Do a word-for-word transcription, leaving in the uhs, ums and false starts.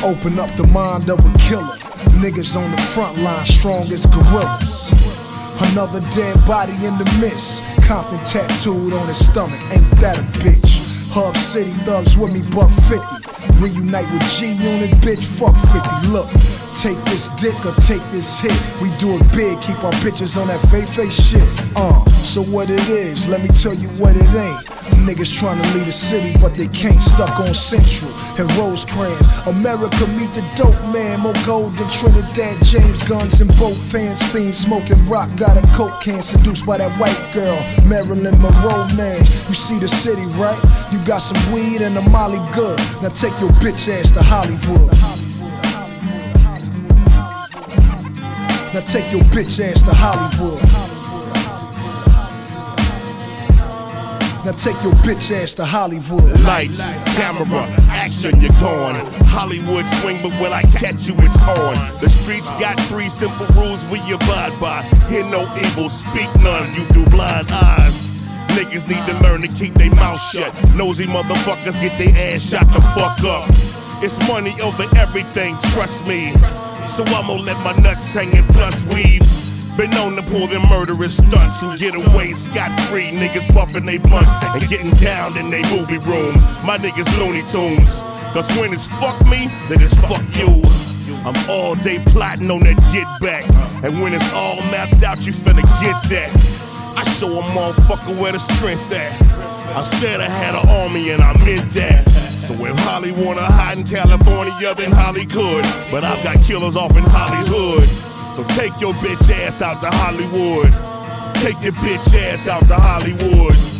Open up the mind of a killer. Niggas on the front line, strong as gorillas. Another dead body in the mist. Compton tattooed on his stomach, ain't that a bitch? Hub City thugs with me, buck fifty. Reunite with G-Unit, bitch, fuck fifty. Look, take this dick or take this hit. We do it big, keep our bitches on that fake-face shit. Uh, so what it is, let me tell you what it ain't. Niggas trying to lead a city, but they can't. Stuck on Central and Rosecrans. America meet the dope man. More gold than Trinidad James. Guns in both hands. Fiends smoking rock. Got a coke can. Seduced by that white girl, Marilyn Monroe, man. You see the city, right? You got some weed and a molly good. Now take your bitch ass to Hollywood. Now take your bitch ass to Hollywood. Now take your bitch ass to Hollywood. Lights, camera, action, you're gone. Hollywood swing, but when I catch you, it's on. The streets got three simple rules we abide by. Hear no evil, speak none, you do blind eyes. Niggas need to learn to keep their mouth shut. Nosy motherfuckers get their ass shot the fuck up. It's money over everything, trust me. So I'ma let my nuts hang and plus weave. Been known to pull them murderous stunts who get away scot-free. Niggas buffing they blunts and getting down in they movie room. My niggas Looney Tunes. Cause when it's fuck me, then it's fuck you. I'm all day plotting on that get back. And when it's all mapped out, you finna get that. I show a motherfucker where the strength at. I said I had an army and I meant that. So if Holly wanna hide in California, then Holly could. But I've got killers off in Holly's hood. So take your bitch ass out to Hollywood. Take your bitch ass out to Hollywood.